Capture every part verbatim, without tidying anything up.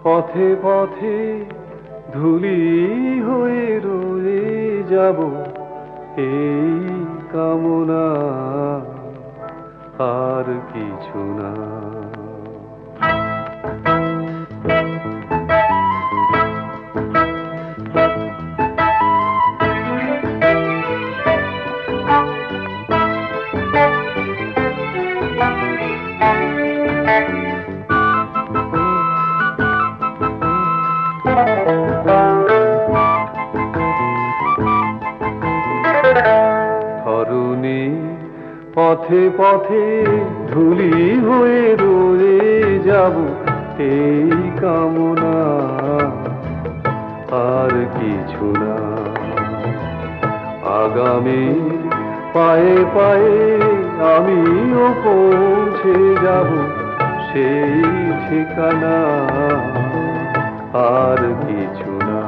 পথে পথে ধুলি হয়ে রয়ে যাব, এই কামনা আর কিছু না। ধরণী পথে পথে ধুলি হয়ে রয়ে যাব, এই কামনা আর কিছু না। আগামী পায়ে পায়ে আমিও পৌঁছে যাব, সেই ঠিকানা আর কিছু না।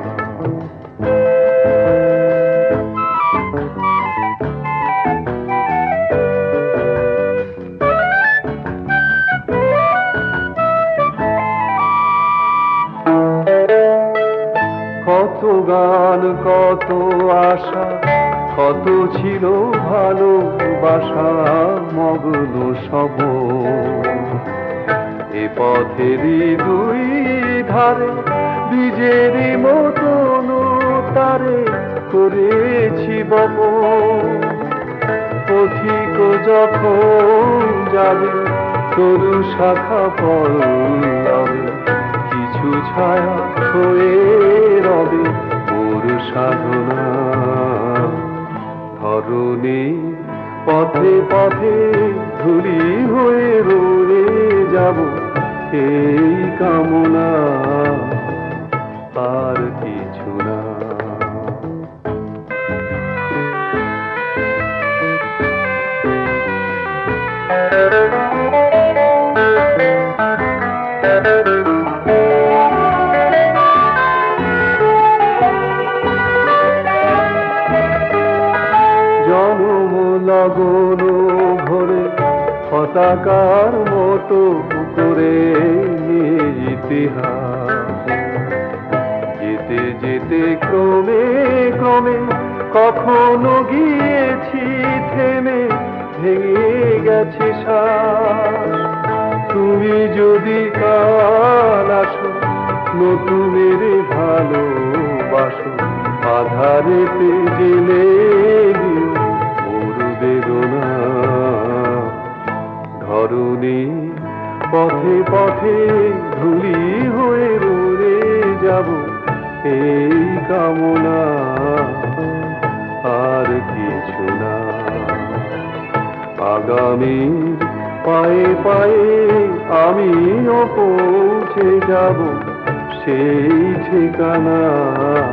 কত গান কত আশা, কত ছিল ভালোবাসা মগ্ন সব, এ পথেরই দুই ধারে বীজের মতন তারে করেছি বপ। পথিক যখন যাবে তরু শাখা পল্লবে, কিছু ছায়া হয়ে রবে ওর সাধনা। ধরণী পথে পথে ধুলি হয়ে রয়ে যাব, এই কামনা আর কিছু না। জনম লগন ভরে পতাকার মতো করে নিয়ে ইতিহাস, যেতে যেতে ক্রমে ক্রমে কখনো গিয়েছি থেমে, ভেঙে গেছে শ্বাস। তুমি যদি কাল আসো নতুনের ভালোবাসো, আধারেতে জেলে দিও ওর বেদনা। ধরণী পথে পথে ধুলি হয়ে রয়ে যাব, এই কামনা আর কিছু না। আগামী পায়ে পায়ে আমিও পৌঁছে যাব, সেই ঠিকানা